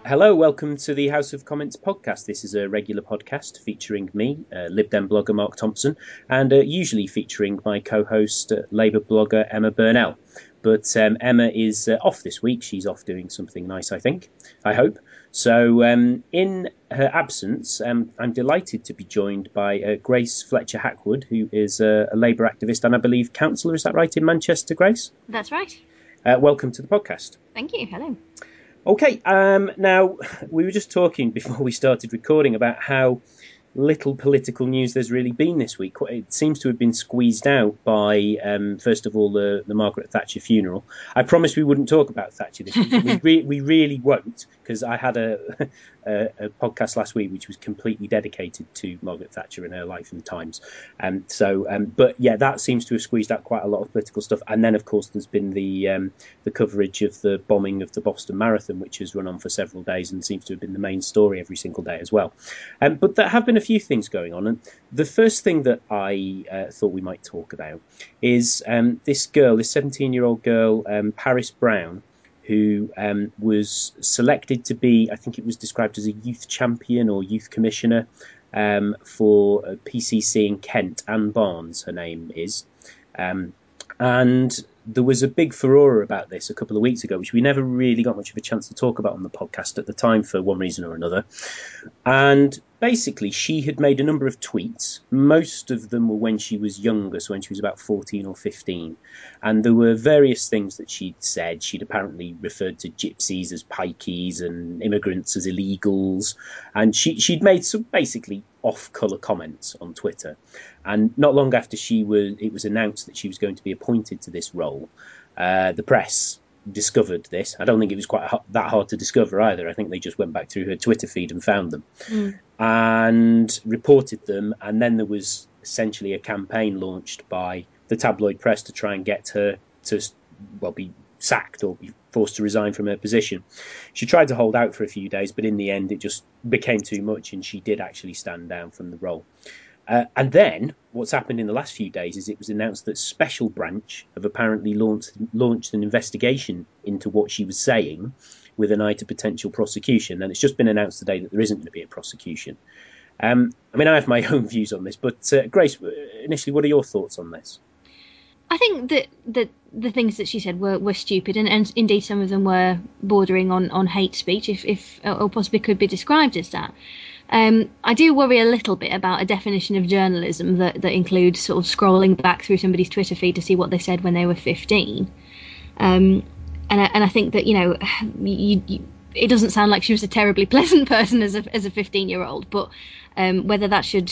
Hello, welcome to the House of Comments podcast. This is a regular podcast featuring me, Lib Dem blogger Mark Thompson, and usually featuring my co-host, Labour blogger Emma Burnell. But Emma is off this week. She's off doing something nice, I hope. So in her absence, I'm delighted to be joined by Grace Fletcher-Hackwood, who is a Labour activist and I believe councillor, is that right, in Manchester, Grace? That's right. Welcome to the podcast. Thank you. Hello. Okay, now we were just talking before we started recording about how little political news there's really been this week. It seems to have been squeezed out by, first of all, the Margaret Thatcher funeral. I promised we wouldn't talk about Thatcher this week. We really won't, because I had a podcast last week which was completely dedicated to Margaret Thatcher and her life and times. But yeah, that seems to have squeezed out quite a lot of political stuff. And then, of course, there's been the coverage of the bombing of the Boston Marathon, which has run on for several days and seems to have been the main story every single day as well. But there have been a few things going on, and the first thing that I thought we might talk about is this 17-year-old girl, Paris Brown, who was selected to be, I think it was described as a youth champion or youth commissioner for PCC in Kent. Anne Barnes, her name is. And there was a big furore about this a couple of weeks ago, which we never really got much of a chance to talk about on the podcast at the time for one reason or another. And basically, she had made a number of tweets. Most of them were when she was younger, so when she was about 14 or 15. And there were various things that she'd said. She'd apparently referred to gypsies as pikeys and immigrants as illegals. And she'd made some basically off-colour comments on Twitter. And not long after it was announced that she was going to be appointed to this role, the press discovered this. I don't think it was quite that hard to discover either. I think they just went back through her Twitter feed and found them and reported them. And then there was essentially a campaign launched by the tabloid press to try and get her to, be sacked or be forced to resign from her position. She tried to hold out for a few days, but in the end it just became too much and she did actually stand down from the role. And then what's happened in the last few days is it was announced that Special Branch have apparently launched an investigation into what she was saying with an eye to potential prosecution. And it's just been announced today that there isn't going to be a prosecution. I have my own views on this, but Grace, initially, what are your thoughts on this? I think that the things that she said were stupid, and indeed some of them were bordering on hate speech, if or possibly could be described as that. I do worry a little bit about a definition of journalism that includes sort of scrolling back through somebody's Twitter feed to see what they said when they were 15. And I think that, it doesn't sound like she was a terribly pleasant person as a 15-year-old, but whether that should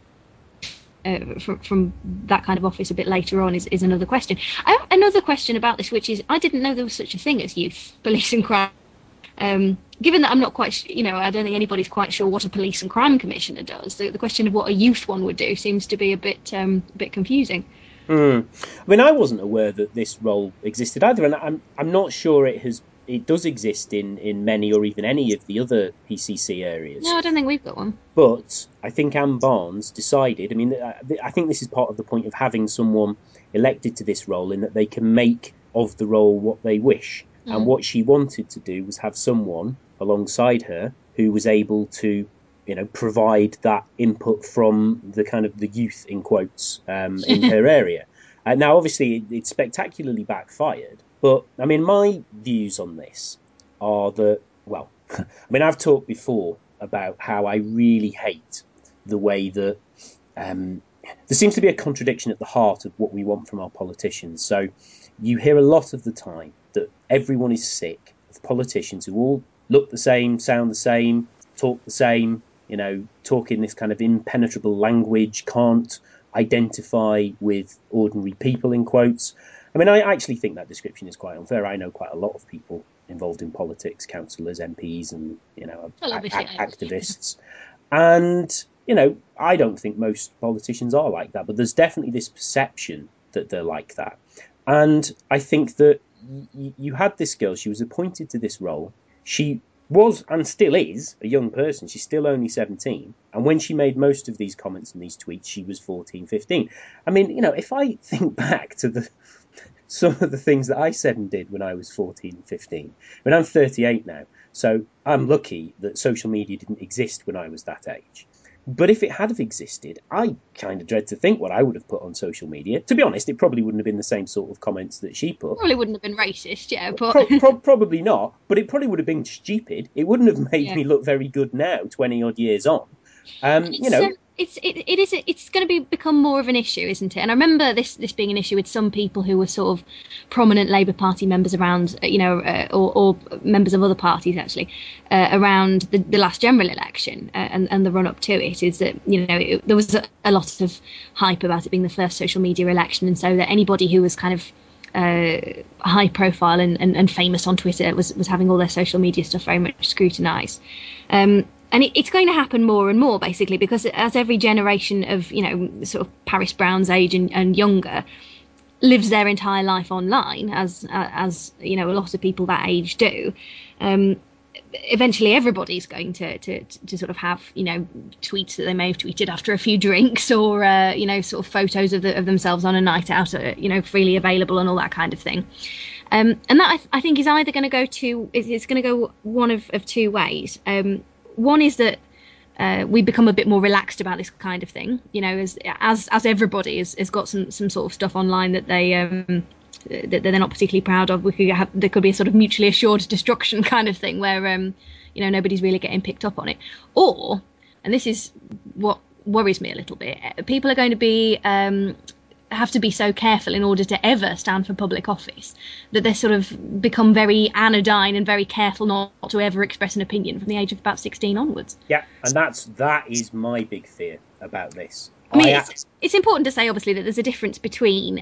from that kind of office a bit later on is another question. I have another question about this, which is I didn't know there was such a thing as youth police and crime. Given that I'm not quite, I don't think anybody's quite sure what a police and crime commissioner does. The question of what a youth one would do seems to be a bit confusing. I wasn't aware that this role existed either, and I'm not sure it does exist in many or even any of the other PCC areas. No, I don't think we've got one. But I think Anne Barnes decided, I think this is part of the point of having someone elected to this role, in that they can make of the role what they wish. And what she wanted to do was have someone alongside her who was able to, provide that input from the kind of the youth, in quotes, in her area. Now, obviously, it spectacularly backfired. But, my views on this are that, I've talked before about how I really hate the way that there seems to be a contradiction at the heart of what we want from our politicians. So you hear a lot of the time that everyone is sick of politicians who all look the same, sound the same, talk the same, talk in this kind of impenetrable language, can't identify with ordinary people, in quotes. I actually think that description is quite unfair. I know quite a lot of people involved in politics, councillors, MPs, and, activists. And, I don't think most politicians are like that, but there's definitely this perception that they're like that. And I think that you had this girl, she was appointed to this role. She was and still is a young person. She's still only 17. And when she made most of these comments and these tweets, she was 14, 15. If I think back to some of the things that I said and did when I was 14 and 15. I mean, I'm 38 now, so I'm lucky that social media didn't exist when I was that age. But if it had have existed, I kind of dread to think what I would have put on social media. To be honest, it probably wouldn't have been the same sort of comments that she put. Probably wouldn't have been racist, yeah, but Probably not, but it probably would have been stupid. It wouldn't have made Yeah. me look very good now, 20 odd years on. It's going to become more of an issue, isn't it? And I remember this being an issue with some people who were sort of prominent Labour Party members around, or members of other parties actually, around the last general election and the run up to it. Is that there was a lot of hype about it being the first social media election, and so that anybody who was kind of high profile and famous on Twitter was having all their social media stuff very much scrutinised. And it's going to happen more and more, basically, because as every generation of, sort of Paris Brown's age and younger lives their entire life online, as a lot of people that age do, eventually everybody's going to sort of have, tweets that they may have tweeted after a few drinks, or, sort of photos of themselves on a night out, freely available and all that kind of thing. And that I think is either going to it's going to go one of two ways. One is that we become a bit more relaxed about this kind of thing, as everybody has got some sort of stuff online that that they're not particularly proud of. There could be a sort of mutually assured destruction kind of thing where nobody's really getting picked up on it. Or, and this is what worries me a little bit, people are going to be have to be so careful in order to ever stand for public office that they sort of become very anodyne and very careful not to ever express an opinion from the age of about 16 onwards. Yeah, and that is my big fear about this. I mean, it's important to say, obviously, that there's a difference between,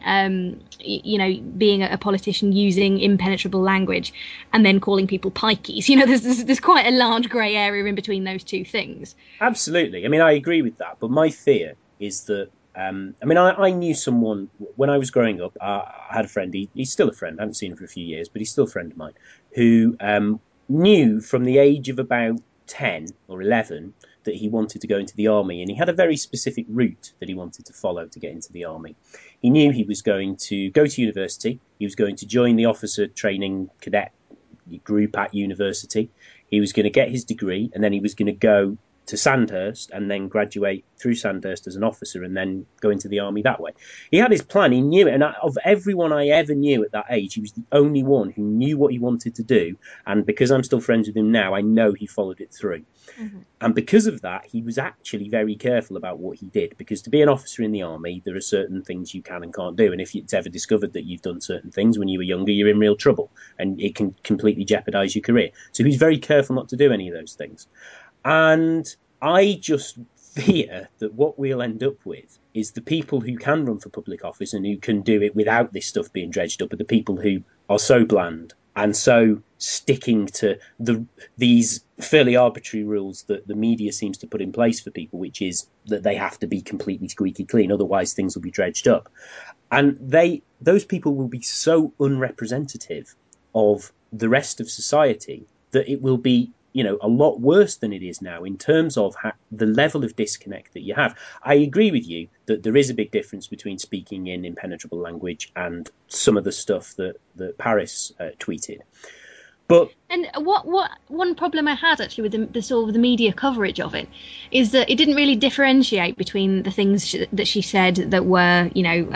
being a politician using impenetrable language and then calling people pikeys. There's quite a large grey area in between those two things. Absolutely. I mean, I agree with that. But my fear is that, I knew someone when I was growing up. I had a friend. He's still a friend. I haven't seen him for a few years, but he's still a friend of mine, who knew from the age of about 10 or 11 that he wanted to go into the army, and he had a very specific route that he wanted to follow to get into the army. He knew he was going to go to university. He was going to join the officer training cadet group at university. He was going to get his degree, and then he was going to go to Sandhurst and then graduate through Sandhurst as an officer and then go into the army that way. He had his plan, he knew it, and of everyone I ever knew at that age, he was the only one who knew what he wanted to do, and because I'm still friends with him now, I know he followed it through. Mm-hmm. And because of that, he was actually very careful about what he did, because to be an officer in the army, there are certain things you can and can't do, and if it's ever discovered that you've done certain things when you were younger, you're in real trouble, and it can completely jeopardise your career. So he's very careful not to do any of those things. And I just fear that what we'll end up with is the people who can run for public office and who can do it without this stuff being dredged up are the people who are so bland and so sticking to these fairly arbitrary rules that the media seems to put in place for people, which is that they have to be completely squeaky clean, otherwise things will be dredged up. And those people will be so unrepresentative of the rest of society that it will be a lot worse than it is now in terms of the level of disconnect that you have. I agree with you that there is a big difference between speaking in impenetrable language and some of the stuff that Paris tweeted. And what one problem I had actually with the sort of the media coverage of it is that it didn't really differentiate between the things that she said that were,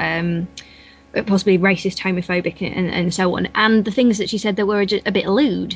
possibly racist, homophobic, and so on, and the things that she said that were a bit lewd.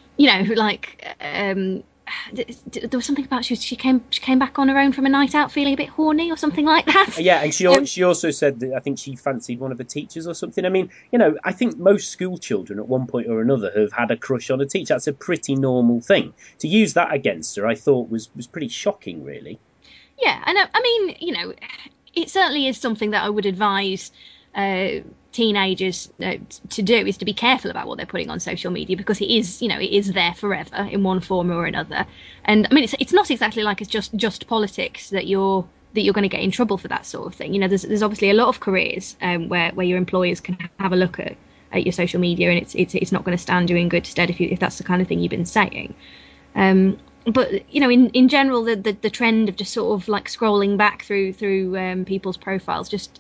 There was something about she came back on her own from a night out feeling a bit horny or something like that. Yeah, and she also said that I think she fancied one of the teachers or something. I mean, I think most school children at one point or another have had a crush on a teacher. That's a pretty normal thing. To use that against her, I thought was pretty shocking, really. Yeah, and I mean, it certainly is something that I would advise teenagers to do, is to be careful about what they're putting on social media, because it is there forever in one form or another. And I mean, it's not exactly like it's just politics that you're going to get in trouble for that sort of thing. There's obviously a lot of careers where your employers can have a look at your social media, and it's not going to stand you in good stead if that's the kind of thing you've been saying. But in general, the trend of just sort of like scrolling back through people's profiles just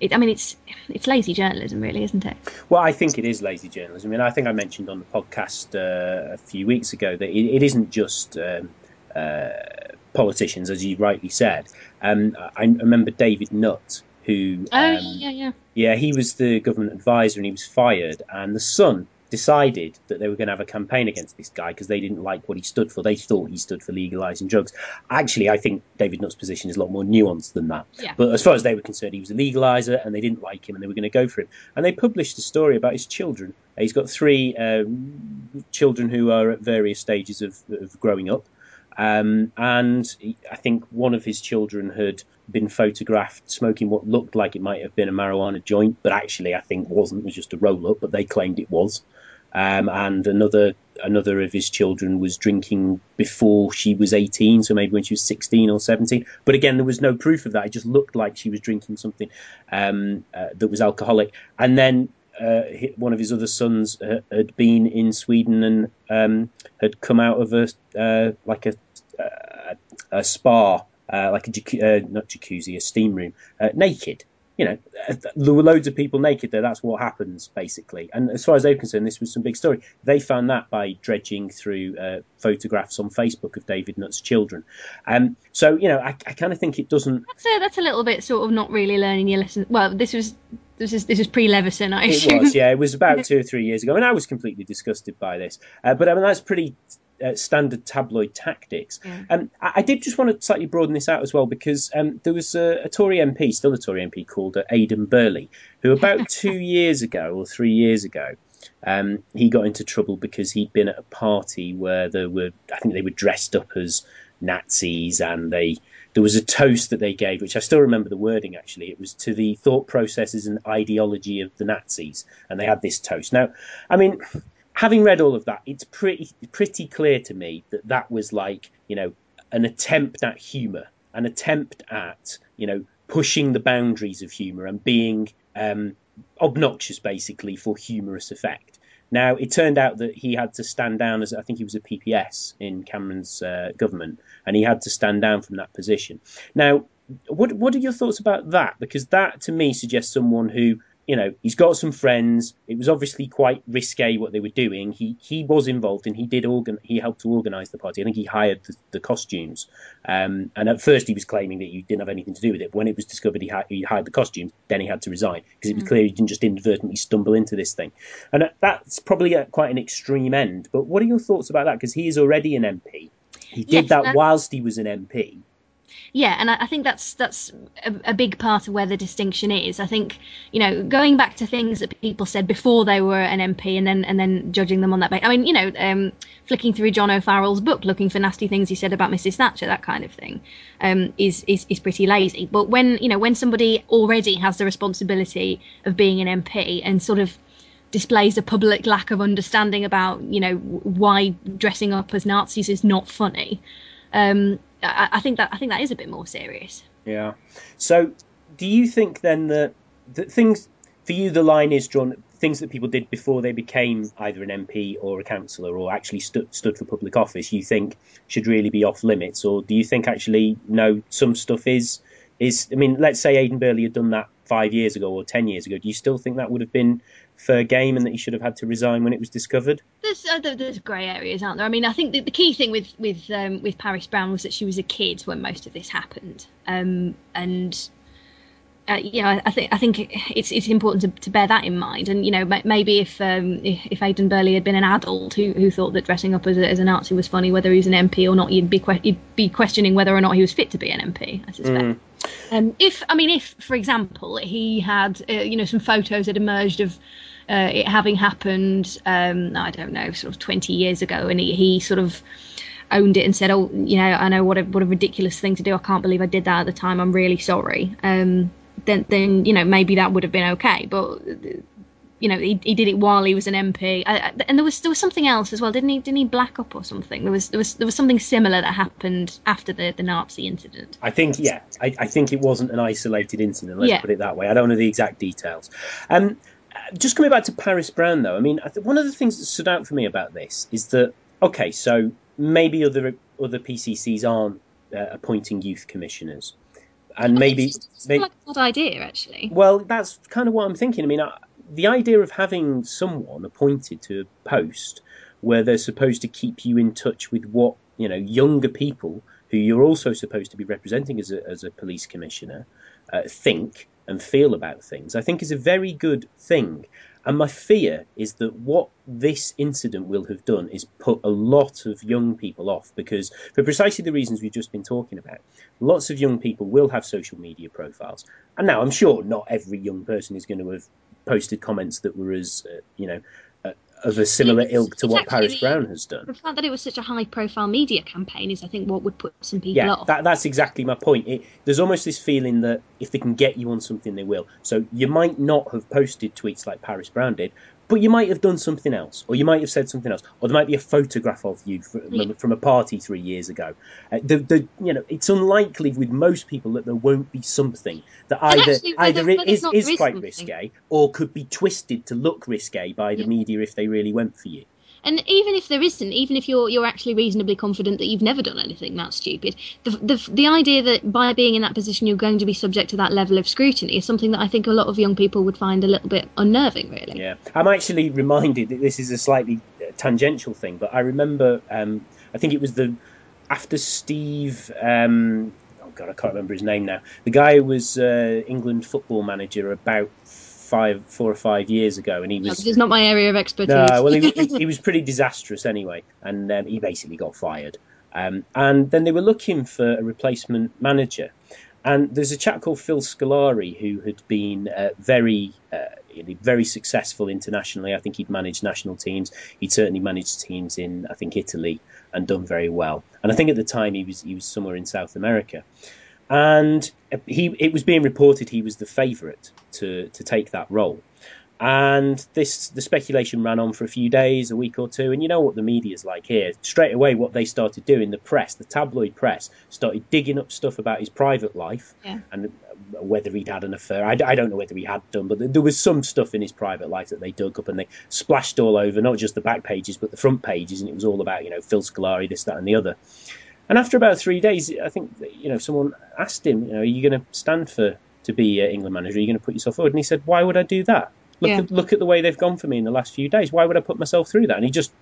it's lazy journalism, really, isn't it? Well, I think it is lazy journalism. I mean, I think I mentioned on the podcast a few weeks ago that it isn't just politicians, as you rightly said. I remember David Nutt, who he was the government advisor, and he was fired, and the Sun decided that they were going to have a campaign against this guy because they didn't like what he stood for. They thought he stood for legalising drugs. Actually, I think David Nutt's position is a lot more nuanced than that. Yeah. But as far as they were concerned, he was a legaliser, and they didn't like him, and they were going to go for him. And they published a story about his children. He's got 3 children who are at various stages of growing up. And I think one of his children had been photographed smoking what looked like it might have been a marijuana joint, but actually I think wasn't. It was just a roll-up, but they claimed it was. And another of his children was drinking before she was 18, so maybe when she was 16 or 17. But again, there was no proof of that. It just looked like she was drinking something that was alcoholic. And then one of his other sons had been in Sweden and had come out of a spa, like not jacuzzi, a steam room, naked. There were loads of people naked there. That's what happens, basically. And as far as they're concerned, this was some big story. They found that by dredging through photographs on Facebook of David Nutt's children. So, I kind of think it doesn't... That's a little bit sort of not really learning your lesson. Well, this was pre-Leveson, I assume. It was, yeah. It was about 2 or 3 years ago, and I was completely disgusted by this. But I mean, that's pretty standard tabloid tactics. Yeah. I did just want to slightly broaden this out as well, because there was a Tory MP, still a Tory MP, called Aidan Burley, who about 2 years ago or 3 years ago, he got into trouble because he'd been at a party where I think they were dressed up as Nazis, and there was a toast that they gave, which I still remember the wording, actually. It was to the thought processes and ideology of the Nazis, and they had this toast. Now, I mean, having read all of that, it's pretty clear to me that was like, an attempt at humour, an attempt at, pushing the boundaries of humour and being obnoxious, basically, for humorous effect. Now, it turned out that he had to stand down as, I think he was a PPS in Cameron's government, and he had to stand down from that position. Now, what are your thoughts about that? Because that, to me, suggests someone who, he's got some friends. It was obviously quite risque what they were doing. He was involved, and he helped to organise the party. I think he hired the costumes. And at first he was claiming that he didn't have anything to do with it. But when it was discovered he hired the costumes, then he had to resign, because it was clear he didn't just inadvertently stumble into this thing. And that's probably at quite an extreme end. But what are your thoughts about that? Because he is already an MP. He did that whilst he was an MP. Yeah, and I think that's a big part of where the distinction is. I think, going back to things that people said before they were an MP and then judging them on that basis. I mean, flicking through John O'Farrell's book, looking for nasty things he said about Mrs. Thatcher, that kind of thing, is pretty lazy. But when somebody already has the responsibility of being an MP and sort of displays a public lack of understanding about, why dressing up as Nazis is not funny, I think that is a bit more serious. Yeah. So, do you think then that things for you, the line is drawn, things that people did before they became either an MP or a councillor or actually stood for public office, you think should really be off limits, or do you think actually no, some stuff is? I mean, let's say Aidan Burley had done that 5 years ago or 10 years ago. Do you still think that would have been fair game and that he should have had to resign when it was discovered? There's grey areas, aren't there? I mean, I think the key thing with Paris Brown was that she was a kid when most of this happened, and I think it's important to bear that in mind. And maybe if Aidan Burley had been an adult who thought that dressing up as a Nazi was funny, whether he was an MP or not, you'd be questioning whether or not he was fit to be an MP, I suspect. If for example he had some photos had emerged of it having happened, I don't know, sort of 20 years ago, and he sort of owned it and said, oh, I know what a ridiculous thing to do. I can't believe I did that at the time. I'm really sorry. Then maybe that would have been okay. But he did it while he was an MP, and there was something else as well, didn't he black up or something? There was something similar that happened after the Nazi incident. I think I think it wasn't an isolated incident. Let's put it that way. I don't know the exact details. Just coming back to Paris Brown, though, I mean, one of the things that stood out for me about this is that, okay, so maybe other PCCs aren't appointing youth commissioners. And maybe, it's like a bad idea, actually. well, that's kind of what I'm thinking. I mean, the idea of having someone appointed to a post where they're supposed to keep you in touch with what, younger people who you're also supposed to be representing as a police commissioner think and feel about things, I think is a very good thing. And my fear is that what this incident will have done is put a lot of young people off, because for precisely the reasons we've just been talking about, lots of young people will have social media profiles. And now I'm sure not every young person is going to have posted comments that were as, of a similar ilk to what Paris Brown has done. The fact that it was such a high-profile media campaign is, I think, what would put some people off. That's exactly my point. There's almost this feeling that if they can get you on something, they will. So you might not have posted tweets like Paris Brown did, but you might have done something else, or you might have said something else, or there might be a photograph of you from a party 3 years ago. It's unlikely with most people that there won't be something that either is quite risque or could be twisted to look risque by the media if they really went for you. And even if there isn't, even if you're actually reasonably confident that you've never done anything that stupid, the idea that by being in that position you're going to be subject to that level of scrutiny is something that I think a lot of young people would find a little bit unnerving, really. Yeah, I'm actually reminded that this is a slightly tangential thing, but I remember, I think it was after Steve, oh God, I can't remember his name now. The guy who was England football manager about 4 or 5 years ago, and he was. This is not my area of expertise. No, well, he was pretty disastrous anyway, and he basically got fired. And then they were looking for a replacement manager, and there's a chap called Phil Scolari who had been very successful internationally. I think he'd managed national teams. He'd certainly managed teams in, I think, Italy, and done very well. And I think at the time he was somewhere in South America. And it was being reported he was the favourite to take that role. And the speculation ran on for a few days, a week or two. And you know what the media's like here. Straight away, what they started doing, the tabloid press, started digging up stuff about his private life and whether he'd had an affair. I don't know whether he had done, but there was some stuff in his private life that they dug up and they splashed all over, not just the back pages, but the front pages. And it was all about, Phil Scolari, this, that and the other. And after about 3 days, I think, someone asked him, are you going to stand to be England manager? Are you going to put yourself forward? And he said, why would I do that? Look at the way they've gone for me in the last few days. Why would I put myself through that? And he just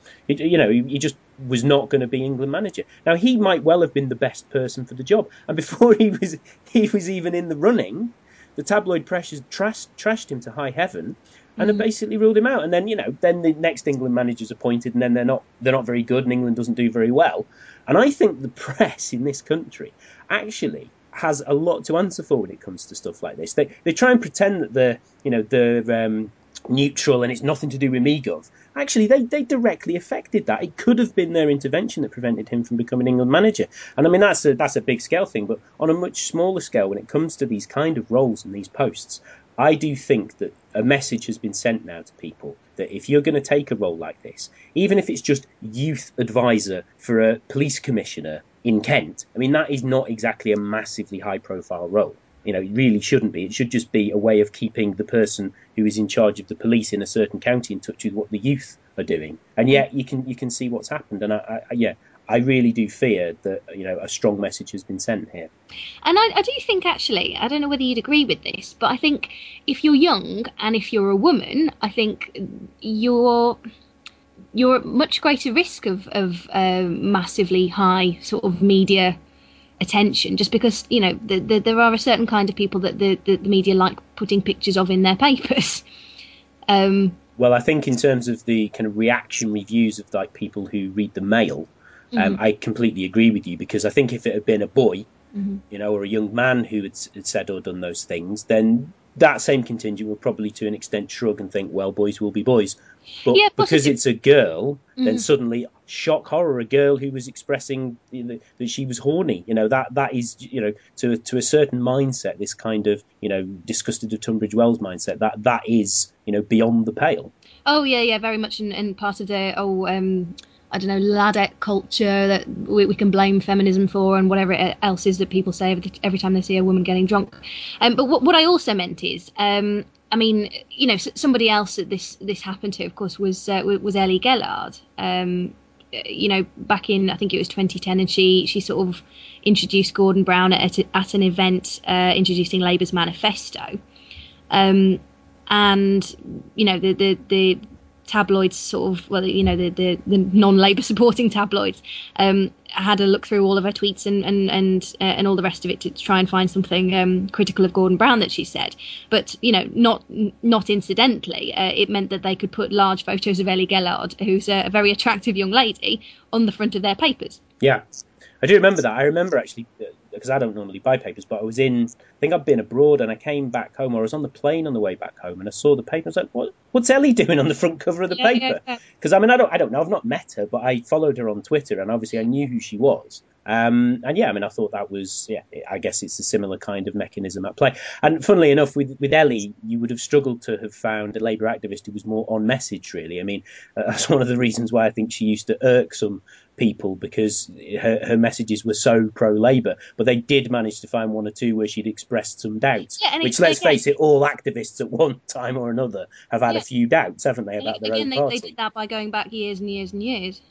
was not going to be England manager. Now, he might well have been the best person for the job. And before he was even in the running, the tabloid press has trashed him to high heaven and have basically ruled him out. And then, then the next England manager's appointed, and then they're not very good, and England doesn't do very well. And I think the press in this country actually has a lot to answer for when it comes to stuff like this. They try and pretend that they're neutral and it's nothing to do with MeGov. Actually, they directly affected that. It could have been their intervention that prevented him from becoming England manager. And I mean, that's a big scale thing, but on a much smaller scale, when it comes to these kind of roles and these posts, I do think that a message has been sent now to people that if you're going to take a role like this, even if it's just youth advisor for a police commissioner in Kent, I mean, that is not exactly a massively high-profile role. It really shouldn't be. It should just be a way of keeping the person who is in charge of the police in a certain county in touch with what the youth are doing. And yet you can see what's happened. And I really do fear that a strong message has been sent here. And I do think, actually, I don't know whether you'd agree with this, but I think if you're young and if you're a woman, I think you're at much greater risk of massively high sort of media attention, just because there are a certain kind of people that the media like putting pictures of in their papers. Well, I think in terms of the kind of reaction reviews of like people who read the Mail, I completely agree with you, because I think if it had been a boy, or a young man who had said or done those things, then that same contingent will probably to an extent shrug and think, well, boys will be boys. But because it's a girl, then suddenly, shock horror, a girl who was expressing that she was horny, that is, to a certain mindset, this kind of, disgusted of Tunbridge Wells mindset, that is, beyond the pale. Oh, yeah, very much. And part of the, I don't know, ladette culture that we can blame feminism for, and whatever else is that people say every time they see a woman getting drunk. But what I also meant is, I mean, somebody else that this happened to, of course, was Ellie Gellard. back in, I think it was 2010, and she sort of introduced Gordon Brown at an event introducing Labour's manifesto. And the tabloids sort of, the non-Labour supporting tabloids had a look through all of her tweets and all the rest of it to try and find something critical of Gordon Brown that she said. But not incidentally, it meant that they could put large photos of Ellie Gellard, who's a very attractive young lady, on the front of their papers. Yeah, I do remember that. I remember actually, because I don't normally buy papers, but I think I'd been abroad and I came back home, or I was on the plane on the way back home, and I saw the paper. I was like, what's Ellie doing on the front cover of the paper? Because I don't know, I've not met her, but I followed her on Twitter, and obviously I knew who she was. I thought that was, I guess it's a similar kind of mechanism at play. And funnily enough, with Ellie, you would have struggled to have found a Labour activist who was more on message, really. I mean, that's one of the reasons why I think she used to irk some people, because her messages were so pro-Labour, but they did manage to find one or two where she'd expressed some doubts, which, let's face it, all activists at one time or another have had a few doubts, haven't they, about their own party. They did that by going back years and years and years.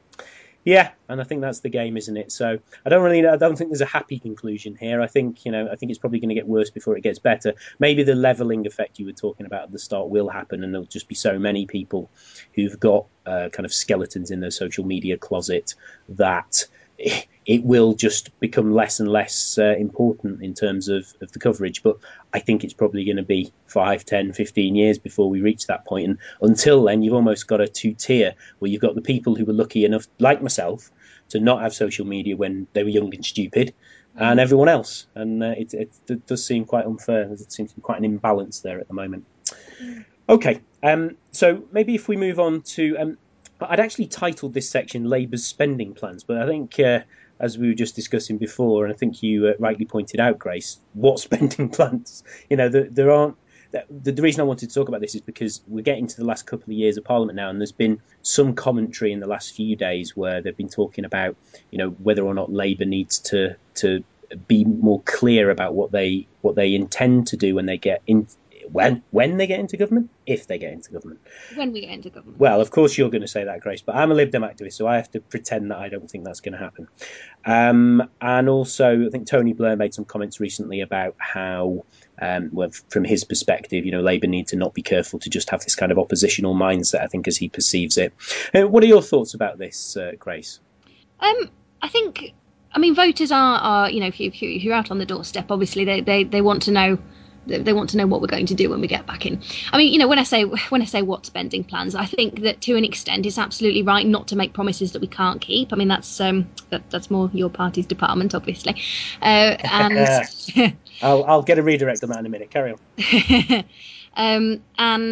Yeah, and I think that's the game, isn't it? So I don't think there's a happy conclusion here. I think it's probably going to get worse before it gets better. Maybe the levelling effect you were talking about at the start will happen, and there'll just be so many people who've got kind of skeletons in their social media closet that it will just become less and less important in terms of the coverage. But I think it's probably going to be 5, 10, 15 years before we reach that point. And until then, you've almost got a two-tier where you've got the people who were lucky enough, like myself, to not have social media when they were young and stupid, and everyone else. And it does seem quite unfair. There seems to be quite an imbalance there at the moment. Okay, so maybe if we move on to... I'd actually titled this section Labour's Spending Plans, but I think, as we were just discussing before, and I think you rightly pointed out, Grace, what spending plans? There aren't... The reason I wanted to talk about this is because we're getting to the last couple of years of Parliament now, and there's been some commentary in the last few days where they've been talking about, whether or not Labour needs to be more clear about what they intend to do when they get in. When they get into government? If they get into government. When we get into government. Well, of course you're going to say that, Grace, but I'm a Lib Dem activist, so I have to pretend that I don't think that's going to happen. And also, I think Tony Blair made some comments recently about how, from his perspective, Labour need to not be careful to just have this kind of oppositional mindset, I think, as he perceives it. What are your thoughts about this, Grace? I think, voters are if you're out on the doorstep, obviously they want to know. They want to know what we're going to do when we get back in. When I say what spending plans, I think that to an extent it's absolutely right not to make promises that we can't keep. That's more your party's department, obviously. And I'll get a redirect on that in a minute. Carry on.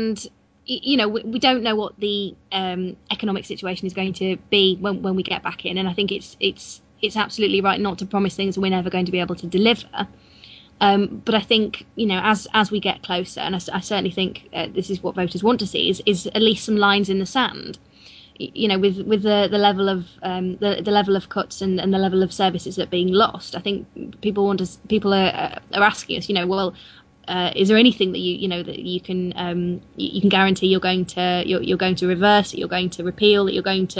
We don't know what the economic situation is going to be when we get back in, and I think it's absolutely right not to promise things we're never going to be able to deliver. But I think, as we get closer, and I certainly think this is what voters want to see, is at least some lines in the sand. With the level of the level of cuts and the level of services that are being lost, I think people are asking us, is there anything that that you can guarantee you're going to reverse, that you're going to repeal, that you're going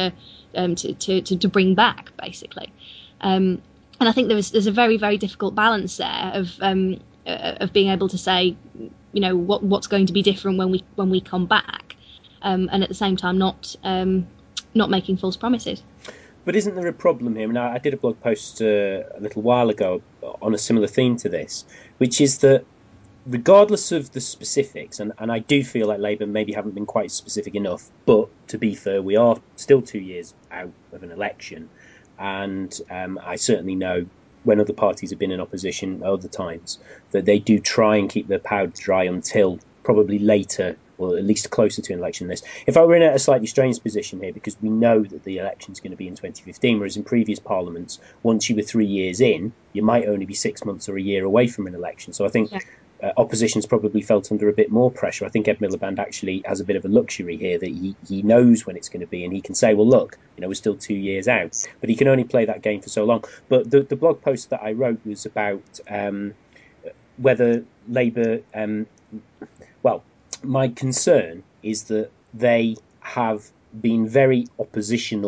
to bring back, basically. And I think there's a very, very difficult balance there of being able to say, what's going to be different when we come back, and at the same time not making false promises. But isn't there a problem here? I did a blog post a little while ago on a similar theme to this, which is that regardless of the specifics, and I do feel like Labour maybe haven't been quite specific enough, but to be fair, we are still 2 years out of an election. And I certainly know when other parties have been in opposition other times that they do try and keep their powder dry until probably later, or at least closer to an election than this. In fact, we're in a slightly strange position here because we know that the election is going to be in 2015, whereas in previous parliaments, once you were 3 years in, you might only be 6 months or a year away from an election. So I think opposition's probably felt under a bit more pressure. I think Ed Miliband actually has a bit of a luxury here that he knows when it's going to be, and he can say, well, look, we're still 2 years out, but he can only play that game for so long. But the blog post that I wrote was about whether Labour, my concern is that they have been very oppositional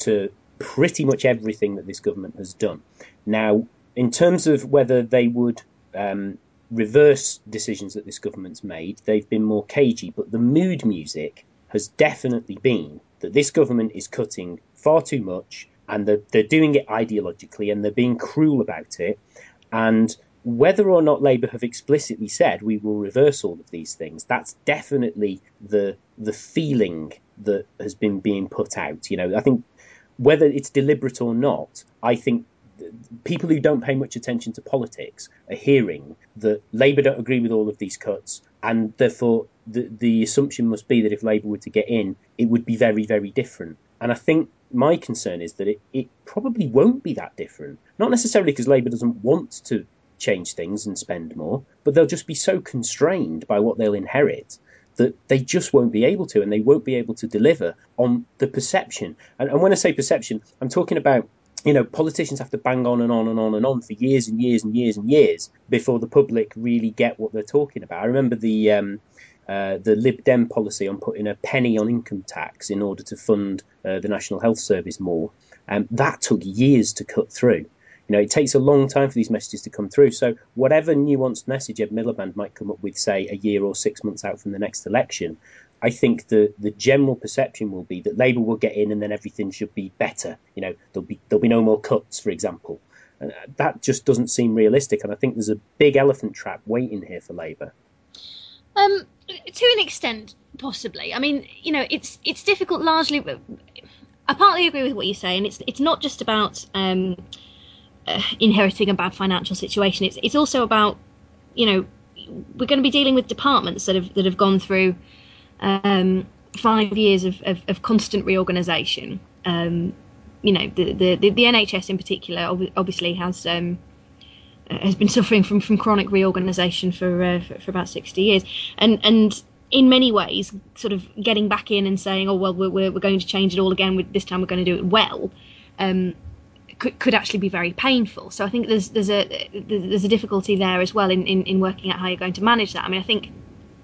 to pretty much everything that this government has done. Now, in terms of whether they would reverse decisions that this government's made, they've been more cagey, but the mood music has definitely been that this government is cutting far too much, and they're doing it ideologically, and they're being cruel about it. And whether or not Labour have explicitly said we will reverse all of these things, that's definitely the feeling that has been being put out. I think whether it's deliberate or not, I think people who don't pay much attention to politics are hearing that Labour don't agree with all of these cuts, and therefore the assumption must be that if Labour were to get in, it would be very, very different. And I think my concern is that it probably won't be that different. Not necessarily because Labour doesn't want to change things and spend more, but they'll just be so constrained by what they'll inherit that they just won't be able to, and they won't be able to deliver on the perception. And when I say perception, I'm talking about, politicians have to bang on and on and on and on for years and years and years and years before the public really get what they're talking about. I remember the Lib Dem policy on putting a penny on income tax in order to fund the National Health Service more. That took years to cut through. It takes a long time for these messages to come through. So whatever nuanced message Ed Miliband might come up with, say, a year or 6 months out from the next election, I think the general perception will be that Labour will get in and then everything should be better. There'll be no more cuts, for example. And that just doesn't seem realistic. And I think there's a big elephant trap waiting here for Labour. To an extent, possibly. I mean, it's difficult largely. I partly agree with what you say, and it's not just about inheriting a bad financial situation. It's also about, we're going to be dealing with departments that have gone through 5 years of constant reorganisation. The NHS in particular obviously has been suffering from chronic reorganisation for about 60 years, and in many ways, sort of getting back in and saying, oh well, we're going to change it all again. This time we're going to do it well. Could actually be very painful. So I think there's a difficulty there as well in working out how you're going to manage that. I mean, I think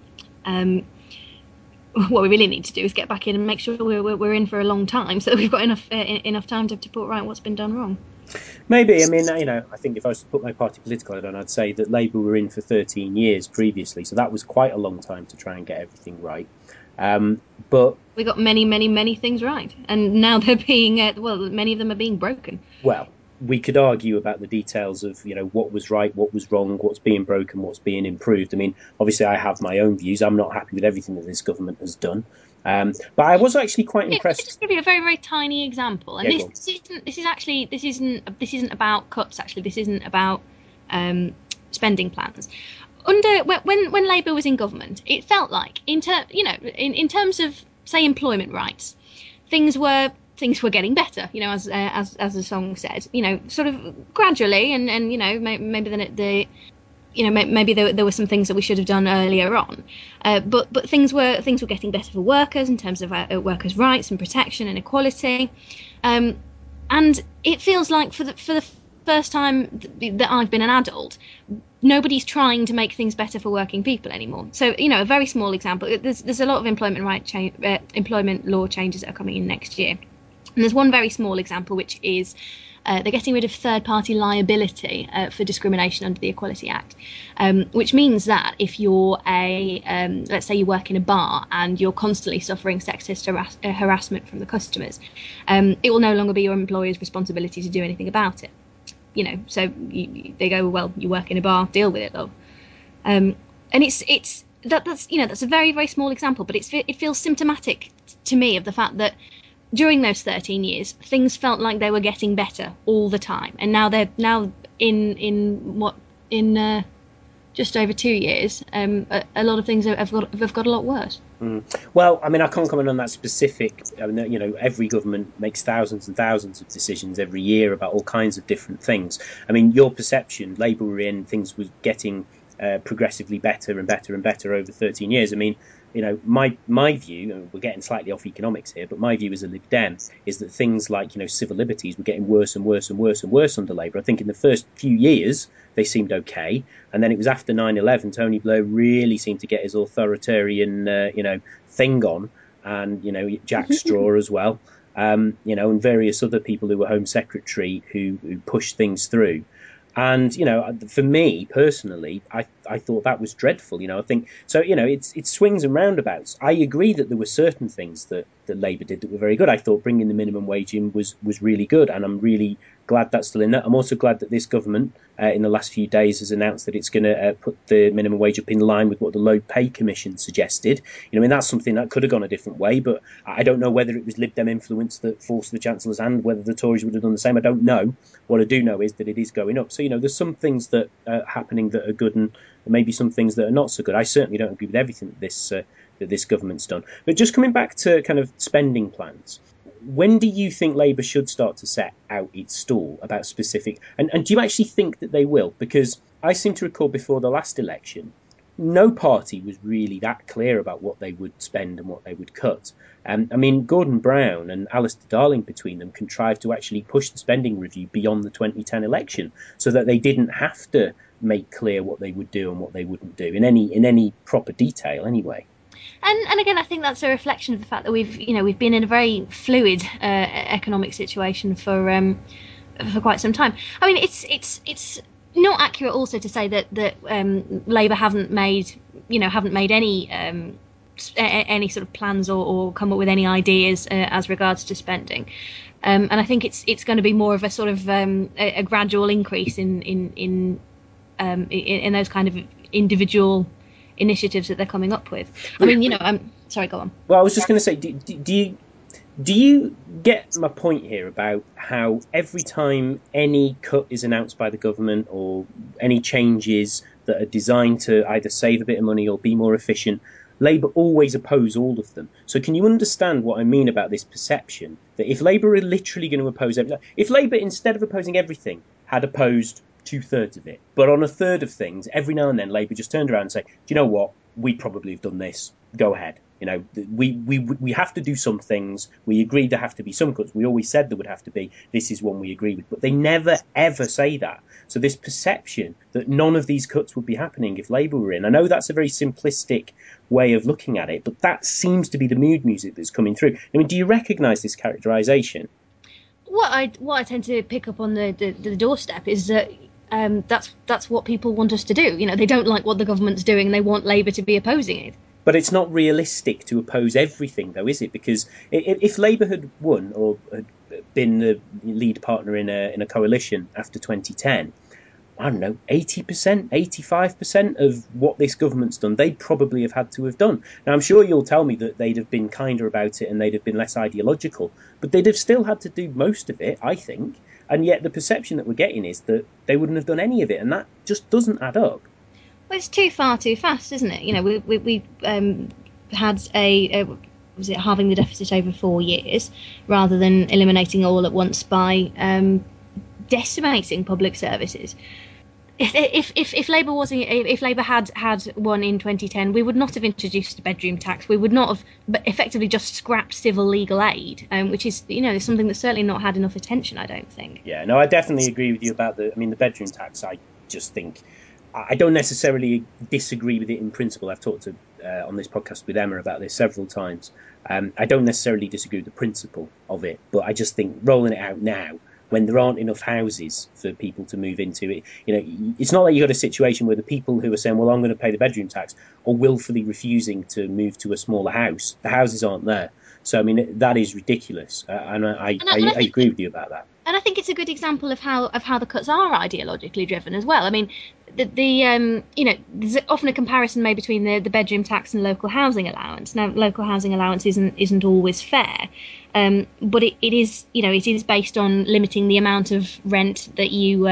what we really need to do is get back in and make sure we're in for a long time, so that we've got enough time to put right what's been done wrong. Maybe. I mean, I think if I was to put my party political hat on, I'd say that Labour were in for 13 years previously, so that was quite a long time to try and get everything right. But we got many things right, and now they're being many of them are being broken. Well, we could argue about the details of what was right, what was wrong, what's being broken, what's being improved. I mean, obviously I have my own views. I'm not happy with everything that this government has done, but I was actually quite impressed. I'll just give you a very, very tiny example, and this isn't about cuts. Actually, this isn't about spending plans. When Labour was in government, it felt like in terms of, say, employment rights, things were getting better. As the song said, sort of gradually, and maybe maybe there were some things that we should have done earlier on, but things were getting better for workers in terms of workers' rights and protection and equality, and it feels like for the first time that I've been an adult, nobody's trying to make things better for working people anymore. So, a very small example. There's a lot of employment law changes that are coming in next year, and there's one very small example, which is they're getting rid of third-party liability for discrimination under the Equality Act, which means that if you're let's say you work in a bar and you're constantly suffering sexist harassment from the customers, it will no longer be your employer's responsibility to do anything about it. So they go, well, you work in a bar, deal with it, love. And that's a very, very small example, but it feels symptomatic to me of the fact that during those 13 years, things felt like they were getting better all the time, and now they're in just over 2 years, a lot of things have got a lot worse. Well, I mean, I can't comment on that specific. Every government makes thousands and thousands of decisions every year about all kinds of different things. I mean, your perception, Labour were in, things were getting progressively better and better and better over 13 years. I mean, my view, we're getting slightly off economics here, but my view as a Lib Dem is that things like, civil liberties were getting worse and worse and worse and worse under Labour. I think in the first few years, they seemed okay. And then it was after 9/11, Tony Blair really seemed to get his authoritarian, thing on, and, Jack Straw as well. and various other people who were Home Secretary who pushed things through. And, for me personally, I thought that was dreadful. I think so. It swings and roundabouts. I agree that there were certain things that Labour did that were very good. I thought bringing the minimum wage in was really good, and I'm really glad that's still in there. I'm also glad that this government in the last few days has announced that it's going to put the minimum wage up in line with what the Low Pay Commission suggested. That's something that could have gone a different way, but I don't know whether it was Lib Dem influence that forced the Chancellor's hand, whether the Tories would have done the same. I don't know. What I do know is that it is going up. So, there's some things that are happening that are good and maybe some things that are not so good. I certainly don't agree with everything that this government's done. But just coming back to kind of spending plans, when do you think Labour should start to set out its stall about specific... And do you actually think that they will? Because I seem to recall before the last election, no party was really that clear about what they would spend and what they would cut. Gordon Brown and Alistair Darling between them contrived to actually push the spending review beyond the 2010 election so that they didn't have to make clear what they would do and what they wouldn't do in any proper detail anyway. And again, I think that's a reflection of the fact that we've been in a very fluid economic situation for quite some time. It's not accurate also to say that Labour haven't made any sort of plans or come up with any ideas as regards to spending. And I think it's going to be more of a sort of a gradual increase in those kind of individual initiatives that they're coming up with. Sorry, go on. Well, I was just going to say, do you get my point here about how every time any cut is announced by the government or any changes that are designed to either save a bit of money or be more efficient, Labour always oppose all of them? So can you understand what I mean about this perception that if Labour are literally going to oppose everything, if Labour, instead of opposing everything, had opposed 2/3 of it, but on a third of things, every now and then Labour just turned around and say, do you know what, we'd probably have done this, go ahead. We have to do some things. We agreed there have to be some cuts. We always said there would have to be. This is one we agree with. But they never, ever say that. So this perception that none of these cuts would be happening if Labour were in, I know that's a very simplistic way of looking at it, but that seems to be the mood music that's coming through. Do you recognise this characterisation? What I tend to pick up on the doorstep is that that's what people want us to do. They don't like what the government's doing. They want Labour to be opposing it. But it's not realistic to oppose everything, though, is it? Because if Labour had won or had been the lead partner in a coalition after 2010, I don't know, 80%, 85% of what this government's done, they'd probably have had to have done. Now, I'm sure you'll tell me that they'd have been kinder about it and they'd have been less ideological, but they'd have still had to do most of it, I think. And yet the perception that we're getting is that they wouldn't have done any of it, and that just doesn't add up. Well, it's too far too fast, isn't it? We had was it halving the deficit over 4 years rather than eliminating all at once by decimating public services. If Labour had won in 2010, we would not have introduced a bedroom tax. We would not have effectively just scrapped civil legal aid, which is something that's certainly not had enough attention, I don't think. Yeah, no, I definitely agree with you about the bedroom tax. I just think I don't necessarily disagree with it in principle. I've talked on this podcast with Emma about this several times. I don't necessarily disagree with the principle of it, but I just think rolling it out now, when there aren't enough houses for people to move into it, it's not like you've got a situation where the people who are saying, well, I'm going to pay the bedroom tax, are willfully refusing to move to a smaller house. The houses aren't there. So, that is ridiculess. And I agree with you about that. And I think it's a good example of how the cuts are ideologically driven as well. There's often a comparison made between the bedroom tax and local housing allowance. Now, local housing allowance isn't always fair, but it is it is based on limiting the amount of rent that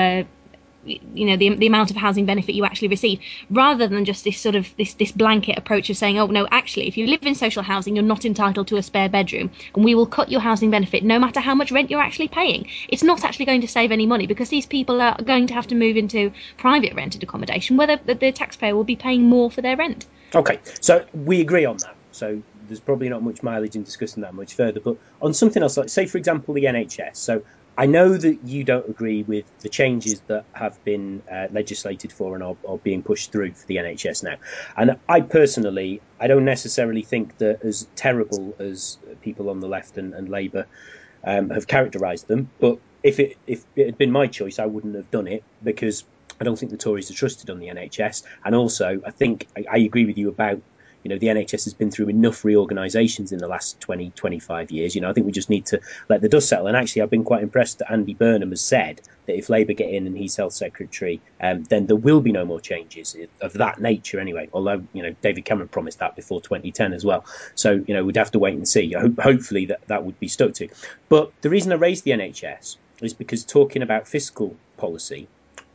the amount of housing benefit you actually receive, rather than just this sort of this blanket approach of saying, oh no, actually, if you live in social housing, you're not entitled to a spare bedroom, and we will cut your housing benefit no matter how much rent you're actually paying. It's not actually going to save any money, because these people are going to have to move into private rented accommodation, where the taxpayer will be paying more for their rent. Okay, so we agree on that. So there's probably not much mileage in discussing that much further. But on something else, like say, for example, the NHS. So I know that you don't agree with the changes that have been legislated for and are being pushed through for the NHS now. And I personally, I don't necessarily think that as terrible as people on the left and Labour have characterised them. But if it had been my choice, I wouldn't have done it, because I don't think the Tories are trusted on the NHS. And also, I think I agree with you about, the NHS has been through enough reorganisations in the last 20, 25 years. I think we just need to let the dust settle. And actually, I've been quite impressed that Andy Burnham has said that if Labour get in and he's Health Secretary, then there will be no more changes of that nature anyway. Although, David Cameron promised that before 2010 as well. So, we'd have to wait and see. Hopefully that would be stuck to. But the reason I raised the NHS is because, talking about fiscal policy,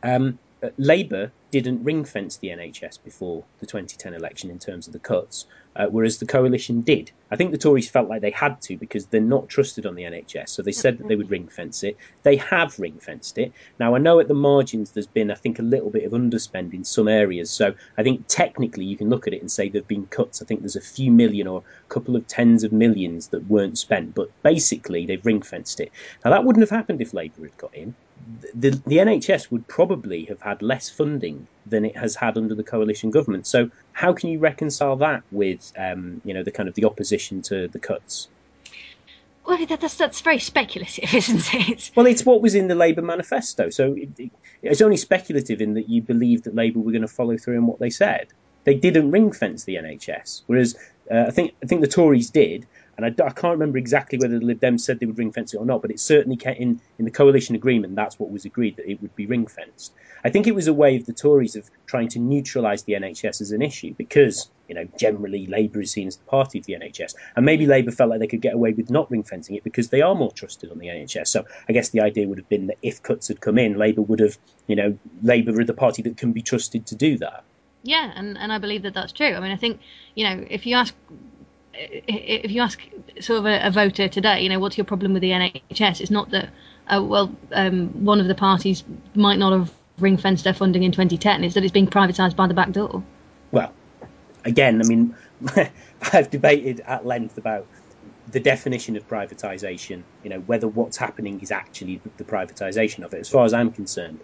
Labour didn't ring-fence the NHS before the 2010 election in terms of the cuts, whereas the coalition did. I think the Tories felt like they had to, because they're not trusted on the NHS, so they said that they would ring-fence it. They have ring-fenced it. Now, I know at the margins there's been, I think, a little bit of underspend in some areas, so I think technically you can look at it and say there have been cuts. I think there's a few million or a couple of tens of millions that weren't spent, but basically they've ring-fenced it. Now, that wouldn't have happened if Labour had got in. The NHS would probably have had less funding than it has had under the coalition government. So how can you reconcile that with, the kind of the opposition to the cuts? Well, that's very speculative, isn't it? Well, it's what was in the Labour manifesto. So it's only speculative in that you believe that Labour were going to follow through on what they said. They didn't ring fence the NHS, whereas I think the Tories did. And I can't remember exactly whether the Lib Dems said they would ring fence it or not, but it certainly came in the coalition agreement. That's what was agreed, that it would be ring fenced. I think it was a way of the Tories of trying to neutralise the NHS as an issue, because generally Labour is seen as the party of the NHS, and maybe Labour felt like they could get away with not ring fencing it because they are more trusted on the NHS. So I guess the idea would have been that if cuts had come in, Labour would have, Labour are the party that can be trusted to do that. Yeah, and I believe that that's true. I mean, I think if you ask sort of a voter today, what's your problem with the NHS? It's not that, one of the parties might not have ring-fenced their funding in 2010. It's that it's being privatised by the back door. Well, again, I mean, I've debated at length about the definition of privatisation, whether what's happening is actually the privatisation of it. As far as I'm concerned,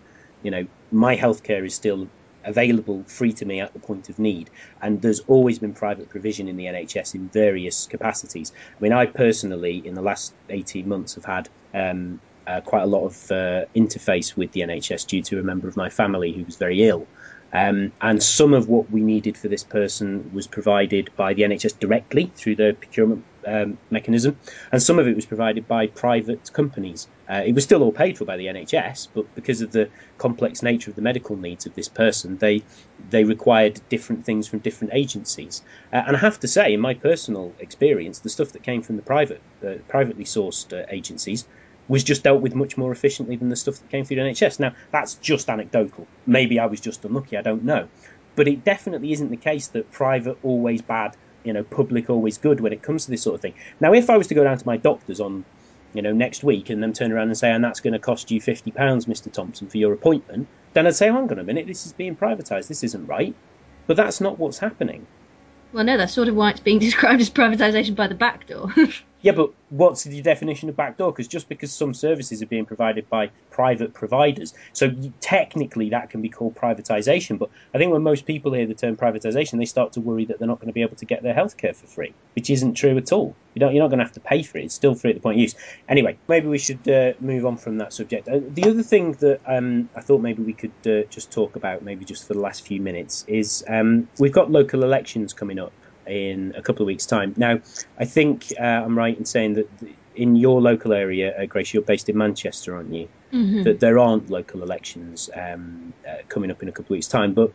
my healthcare is still available free to me at the point of need, and there's always been private provision in the NHS in various capacities. I mean, I personally, in the last 18 months, have had quite a lot of interface with the NHS due to a member of my family who was very ill. And some of what we needed for this person was provided by the NHS directly through the procurement mechanism, and some of it was provided by private companies. It was still all paid for by the NHS, but because of the complex nature of the medical needs of this person, they required different things from different agencies. And I have to say, in my personal experience, the stuff that came from the privately sourced agencies was just dealt with much more efficiently than the stuff that came through the NHS. Now, that's just anecdotal. Maybe I was just unlucky, I don't know. But it definitely isn't the case that private always bad, public always good when it comes to this sort of thing. Now, if I was to go down to my doctor's on, next week and then turn around and say, and that's going to cost you £50, Mr. Thompson, for your appointment, then I'd say, hang on a minute, this is being privatised, this isn't right. But that's not what's happening. Well, no, that's sort of why it's being described as privatisation by the back door. Yeah, but what's the definition of backdoor? Because just because some services are being provided by private providers, so technically that can be called privatisation. But I think when most people hear the term privatisation, they start to worry that they're not going to be able to get their healthcare for free, which isn't true at all. You're not going to have to pay for it. It's still free at the point of use. Anyway, maybe we should move on from that subject. The other thing that I thought maybe we could just talk about, maybe just for the last few minutes, is we've got local elections coming up in a couple of weeks' time. Now, I think I'm right in saying that in your local area, Grace, you're based in Manchester, aren't you? Mm-hmm. That there aren't local elections coming up in a couple of weeks' time. But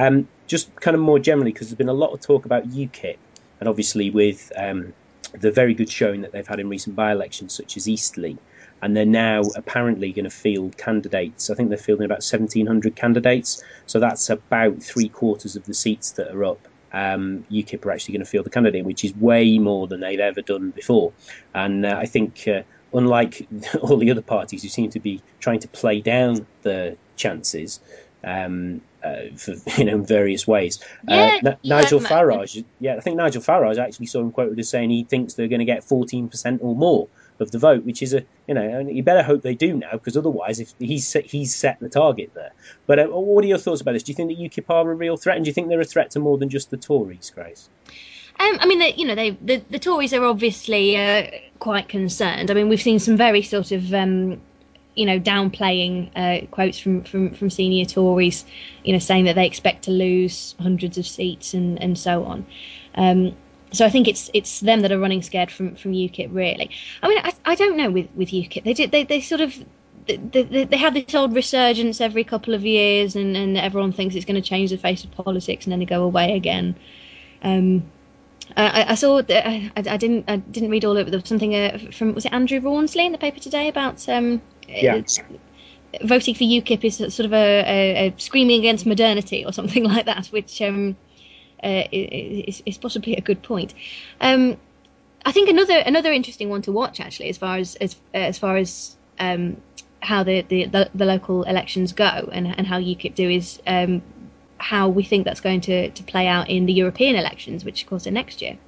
just kind of more generally, because there's been a lot of talk about UKIP, and obviously with the very good showing that they've had in recent by-elections, such as Eastleigh, and they're now apparently going to field candidates. I think they're fielding about 1,700 candidates, so that's about 3/4 of the seats that are up. UKIP are actually going to field the candidate, which is way more than they've ever done before. And I think, unlike all the other parties who seem to be trying to play down the chances for in various ways, Nigel Farage, I think Nigel Farage actually saw him quoted as saying he thinks they're going to get 14% or more, of the vote, which is and you better hope they do now, because otherwise, if he's set the target there. But what are your thoughts about this? Do you think that UKIP are a real threat, and do you think they're a threat to more than just the Tories, Grace? I mean, the Tories are obviously quite concerned. I mean, we've seen some very sort of downplaying quotes from senior Tories, saying that they expect to lose hundreds of seats and so on. So I think it's them that are running scared from UKIP, really. I mean, I don't know with UKIP. They sort of they have this old resurgence every couple of years, and everyone thinks it's going to change the face of politics, and then they go away again. I saw that I didn't read all of it. There was something from, was it Andrew Rawnsley in the paper today about voting for UKIP is sort of a screaming against modernity or something like that, which is possibly a good point. I think another interesting one to watch, actually, as far as how the local elections go and how UKIP do, is how we think that's going to play out in the European elections, which of course are next year.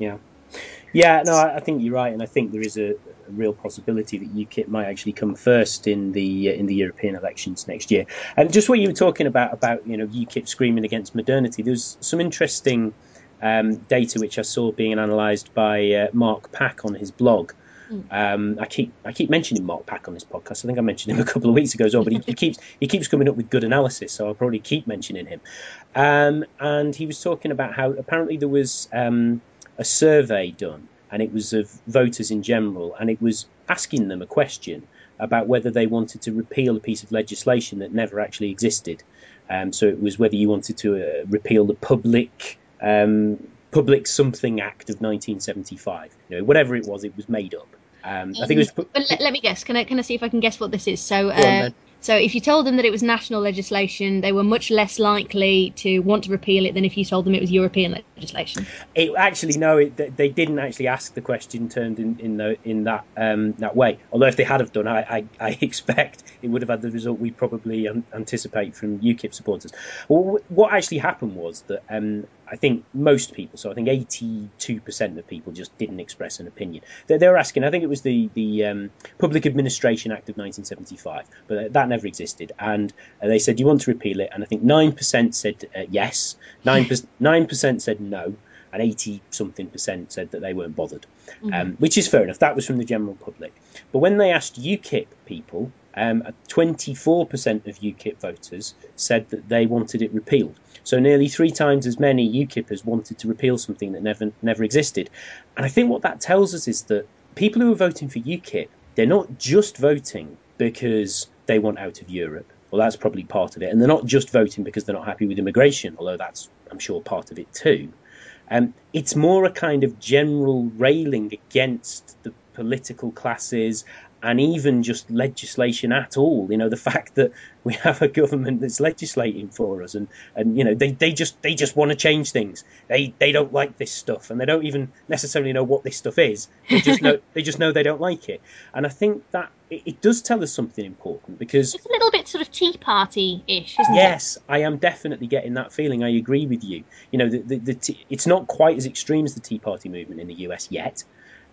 No, I think you're right, and I think there is a real possibility that UKIP might actually come first in the European elections next year. And just what you were talking about UKIP screaming against modernity, there's some interesting data which I saw being analysed by Mark Pack on his blog. I keep mentioning Mark Pack on this podcast. I think I mentioned him a couple of weeks ago as well, but he keeps coming up with good analysis, so I'll probably keep mentioning him. And he was talking about how apparently there was a survey done, and it was of voters in general, and it was asking them a question about whether they wanted to repeal a piece of legislation that never actually existed. So it was whether you wanted to repeal the Public Something Act of 1975. Whatever it was made up. I think it was. Let me guess. Can I see if I can guess what this is? So if you told them that it was national legislation, they were much less likely to want to repeal it than if you told them it was European legislation. They didn't actually ask the question turned in that way. Although if they had have done, I expect it would have had the result we probably anticipate from UKIP supporters. Well, what actually happened was that I think most people, so I think 82% of people, just didn't express an opinion. They were asking, I think it was the Public Administration Act of 1975, but that never existed. And they said, do you want to repeal it? And I think 9% said yes, 9% said no, and 80-something% said that they weren't bothered, which is fair enough. That was from the general public. But when they asked UKIP people, 24% of UKIP voters said that they wanted it repealed. So nearly 3 times as many UKIPers wanted to repeal something that never existed. And I think what that tells us is that people who are voting for UKIP, they're not just voting because they want out of Europe. Well, that's probably part of it. And they're not just voting because they're not happy with immigration, although that's, I'm sure, part of it too. It's more a kind of general railing against the political classes and even just legislation at all. The fact that we have a government that's legislating for us, and they just want to change things. They don't like this stuff, and they don't even necessarily know what this stuff is. They just know they don't like it. And I think that it does tell us something important, because it's a little bit sort of Tea Party-ish, isn't it? Yes, I am definitely getting that feeling. I agree with you. It's not quite as extreme as the Tea Party movement in the US yet,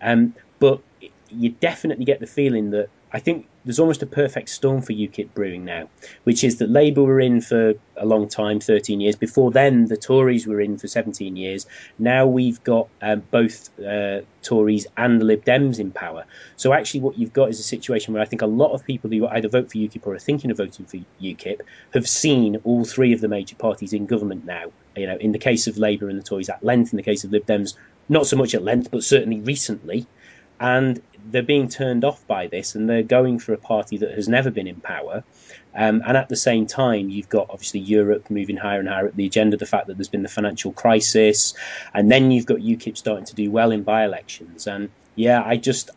but you definitely get the feeling that I think there's almost a perfect storm for UKIP brewing now, which is that Labour were in for a long time, 13 years. Before then, the Tories were in for 17 years. Now we've got both Tories and the Lib Dems in power. So actually what you've got is a situation where I think a lot of people who either vote for UKIP or are thinking of voting for UKIP have seen all 3 of the major parties in government now. In the case of Labour and the Tories at length, in the case of Lib Dems, not so much at length, but certainly recently. And they're being turned off by this, and they're going for a party that has never been in power. And at the same time, you've got obviously Europe moving higher and higher up the agenda, the fact that there's been the financial crisis, and then you've got UKIP starting to do well in by-elections. And yeah,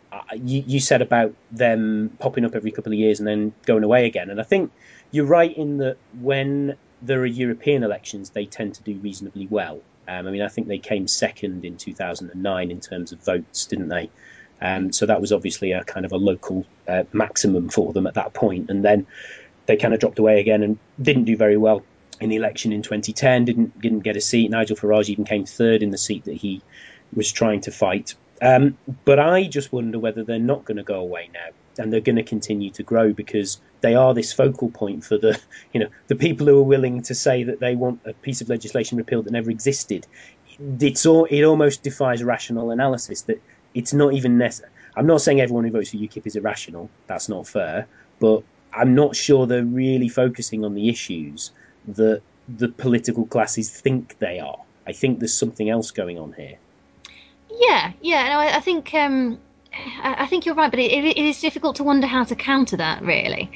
you said about them popping up every couple of years and then going away again. And I think you're right in that when there are European elections, they tend to do reasonably well. I think they came second in 2009 in terms of votes, didn't they? So that was obviously a kind of a local maximum for them at that point. And then they kind of dropped away again and didn't do very well in the election in 2010, didn't get a seat. Nigel Farage even came third in the seat that he was trying to fight. But I just wonder whether they're not going to go away now, and they're going to continue to grow because they are this focal point for the people who are willing to say that they want a piece of legislation repealed that never existed. It almost defies rational analysis that it's not even necessary. I'm not saying everyone who votes for UKIP is irrational. That's not fair. But I'm not sure they're really focusing on the issues that the political classes think they are. I think there's something else going on here. Yeah. No, I think I think you're right, but it is difficult to wonder how to counter that, really.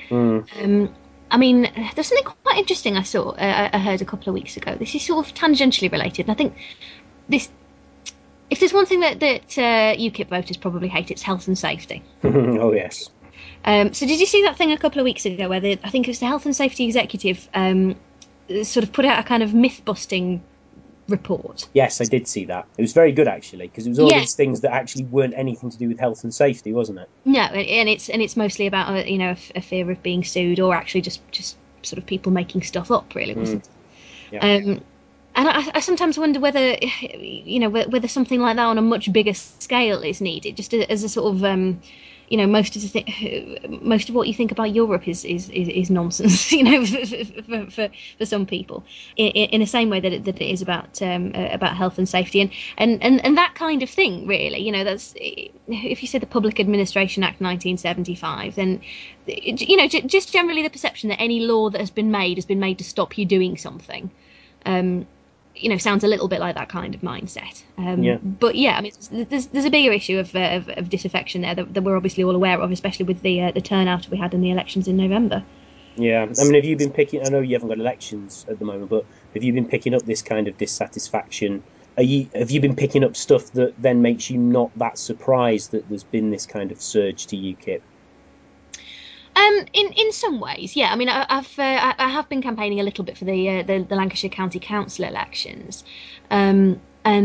I mean, there's something quite interesting I heard a couple of weeks ago. This is sort of tangentially related, and I think this. If there's one thing that UKIP voters probably hate, it's health and safety. Oh, yes. So did you see that thing a couple of weeks ago where I think it was the Health and Safety Executive sort of put out a kind of myth-busting report? Yes, I did see that. It was very good, actually, because it was all these things that actually weren't anything to do with health and safety, wasn't it? No, and it's mostly about a fear of being sued, or actually just sort of people making stuff up, really, wasn't it? Yeah. And I sometimes wonder whether whether something like that on a much bigger scale is needed, just as a sort of most of what you think about Europe is nonsense, for some people, in the same way that it is about health and safety and that kind of thing, really. That's, if you say the Public Administration Act 1975, then just generally the perception that any law that has been made to stop you doing something. Sounds a little bit like that kind of mindset. But yeah, I mean, there's a bigger issue of disaffection there that we're obviously all aware of, especially with the turnout we had in the elections in November. Yeah, I mean, have you been picking? I know you haven't got elections at the moment, but have you been picking up this kind of dissatisfaction? Have you been picking up stuff that then makes you not that surprised that there's been this kind of surge to UKIP? In some ways, yeah. I mean, I have been campaigning a little bit for the Lancashire County Council elections, and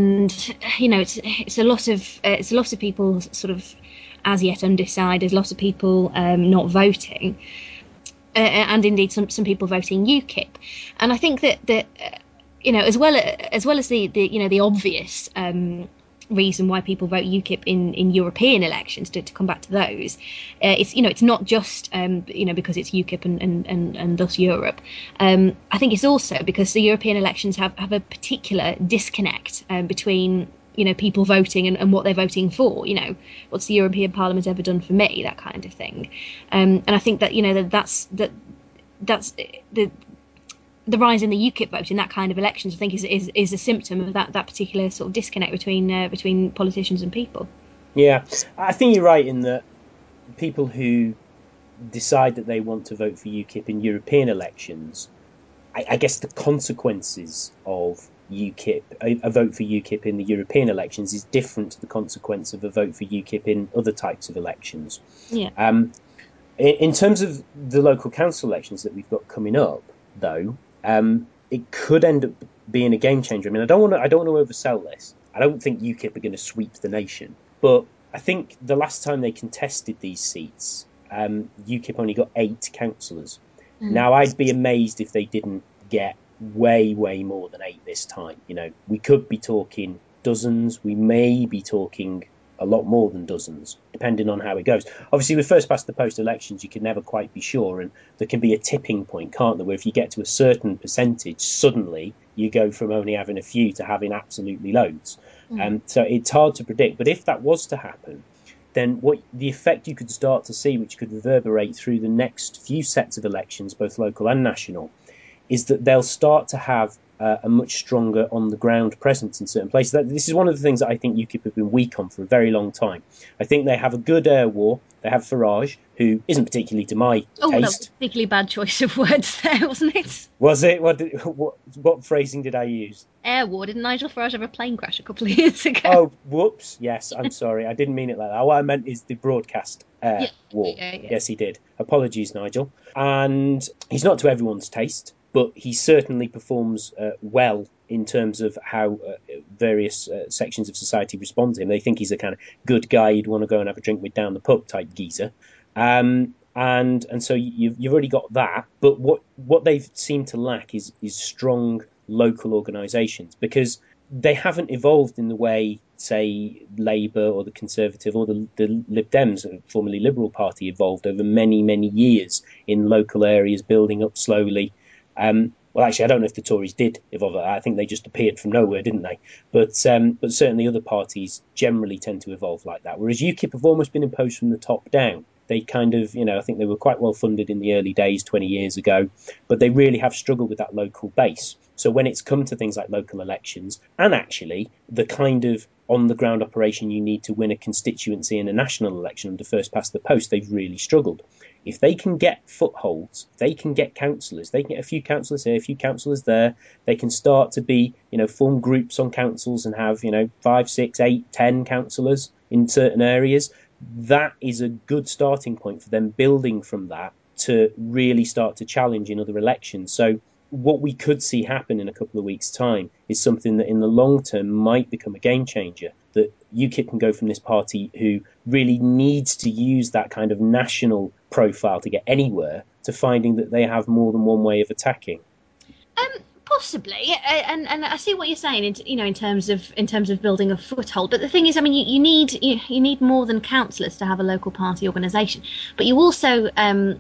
it's a lot of people sort of as yet undecided, lots of people not voting, and indeed some people voting UKIP, and I think that as well as the obvious reason why people vote UKIP in European elections, to come back to those, it's not just because it's UKIP and thus Europe. I think it's also because the European elections have a particular disconnect between people voting and what they're voting for. What's the European Parliament ever done for me, that kind of thing. And I think that that's the rise in the UKIP vote in that kind of elections, I think, is a symptom of that particular sort of disconnect between politicians and people. Yeah, I think you're right in that people who decide that they want to vote for UKIP in European elections, I guess the consequences of UKIP, a vote for UKIP in the European elections, is different to the consequence of a vote for UKIP in other types of elections. Yeah. In terms of the local council elections that we've got coming up, though, it could end up being a game changer. I mean, I don't want to oversell this. I don't think UKIP are going to sweep the nation, but I think the last time they contested these seats, UKIP only got 8 councillors. Now, I'd be amazed if they didn't get way more than 8 this time. We could be talking dozens. We may be talking a lot more than dozens, depending on how it goes. Obviously, with first past the post elections, you can never quite be sure, and there can be a tipping point, can't there, where if you get to a certain percentage, suddenly you go from only having a few to having absolutely loads. So it's hard to predict. But if that was to happen, then what the effect you could start to see, which could reverberate through the next few sets of elections, both local and national, is that they'll start to have a much stronger on-the-ground presence in certain places. This is one of the things that I think UKIP have been weak on for a very long time. I think they have a good air war. They have Farage, who isn't particularly to my taste. That was a particularly bad choice of words there, wasn't it? Was it? What phrasing did I use? Air war. Didn't Nigel Farage have a plane crash a couple of years ago? Oh, whoops. Yes, I'm sorry. I didn't mean it like that. What I meant is the broadcast air war. Yeah. Yes, he did. Apologies, Nigel. And he's not to everyone's taste, but he certainly performs well in terms of how various sections of society respond to him. They think he's a kind of good guy you'd want to go and have a drink with down the pub type geezer. And so you've already got that. But what they've seemed to lack is strong local organisations, because they haven't evolved in the way, say, Labour or the Conservative or the Lib Dems, formerly Liberal Party, evolved over many, many years in local areas, building up slowly. Well, actually, I don't know if the Tories did evolve. I think they just appeared from nowhere, didn't they? But certainly other parties generally tend to evolve like that. Whereas UKIP have almost been imposed from the top down. They kind of, I think they were quite well funded in the early days, 20 years ago, but they really have struggled with that local base. So when it's come to things like local elections, and actually the kind of on-the-ground operation you need to win a constituency in a national election under first past the post, they've really struggled. If they can get footholds, they can get councillors, they can get a few councillors here, a few councillors there, they can start to be, form groups on councils and have, 5, 6, 8, 10 councillors in certain areas. That is a good starting point for them building from that to really start to challenge in other elections. So what we could see happen in a couple of weeks' time is something that in the long term might become a game changer, that UKIP can go from this party who really needs to use that kind of national profile to get anywhere to finding that they have more than one way of attacking. Possibly, and I see what you're saying. In terms of building a foothold. But the thing is, I mean, you need more than councillors to have a local party organisation. But you also,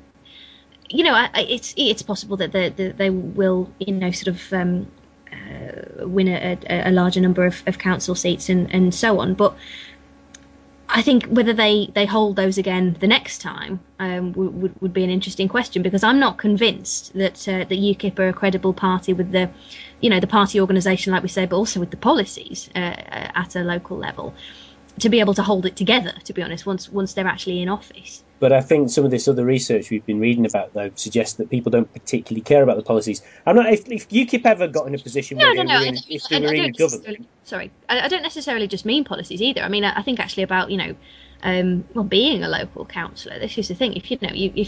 it's possible that they will, sort of win a larger number of council seats and so on. But I think whether they hold those again the next time would be an interesting question, because I'm not convinced that UKIP are a credible party with the party organisation, like we say, but also with the policies at a local level to be able to hold it together, to be honest, once they're actually in office. But I think some of this other research we've been reading about, though, suggests that people don't particularly care about the policies. I'm not. If UKIP ever got in a position where they were in a government. Sorry, I don't necessarily just mean policies either. I mean, I think actually about being a local councillor. This is the thing. If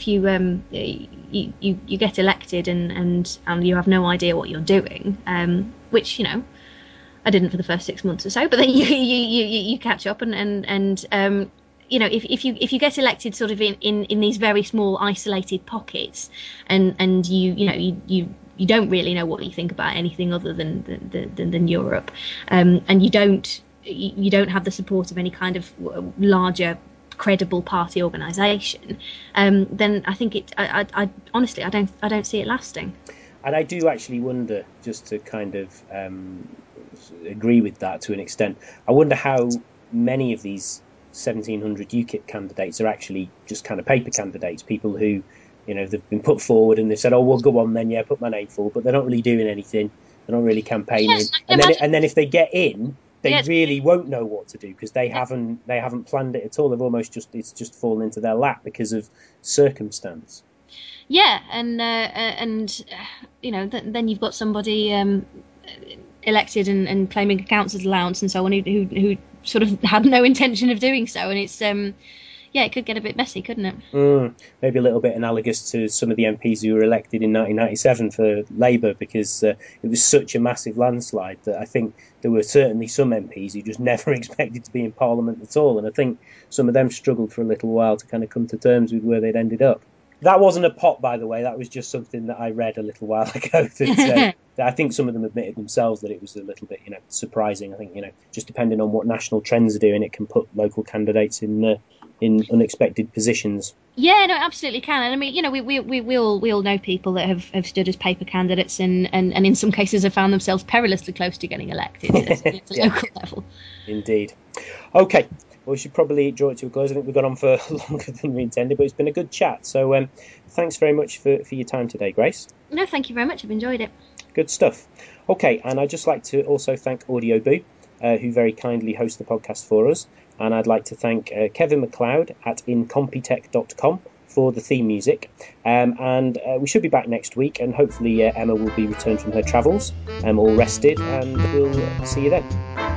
you get elected and you have no idea what you're doing, which I didn't for the first 6 months or so, but then you catch up and if you get elected sort of in these very small isolated pockets, and you don't really know what you think about anything other than Europe, and you don't have the support of any kind of larger credible party organisation, then I think I honestly I don't see it lasting. And I do actually wonder, just to kind of agree with that to an extent, I wonder how many of these 1,700 UKIP candidates are actually just kind of paper candidates, people who, they've been put forward and they've said, oh, well, go on then, yeah, put my name forward, but they're not really doing anything, they're not really campaigning. Yes, and then if they get in, they really won't know what to do, because they haven't planned it at all. They've almost it's just fallen into their lap because of circumstance. Yeah, and then you've got somebody elected and claiming a councillor's allowance and so on who sort of had no intention of doing so, and it's it could get a bit messy, couldn't it? Maybe a little bit analogous to some of the MPs who were elected in 1997 for Labour, because it was such a massive landslide that I think there were certainly some MPs who just never expected to be in Parliament at all, and I think some of them struggled for a little while to kind of come to terms with where they'd ended up. That wasn't a pot, by the way. That was just something that I read a little while ago. That I think some of them admitted themselves that it was a little bit, surprising. I think, just depending on what national trends are doing, it can put local candidates in unexpected positions. Yeah, no, it absolutely can. And I mean, we all know people that have stood as paper candidates and in some cases have found themselves perilously close to getting elected at a local level. Indeed. Okay. Well, we should probably draw it to a close. I think we've gone on for longer than we intended, but it's been a good chat. So thanks very much for your time today, Grace. No, thank you very much. I've enjoyed it. Good stuff. Okay, and I'd just like to also thank Audioboo, who very kindly host the podcast for us. And I'd like to thank Kevin MacLeod at incompetech.com for the theme music. And we should be back next week, and hopefully Emma will be returned from her travels, all rested, and we'll see you then.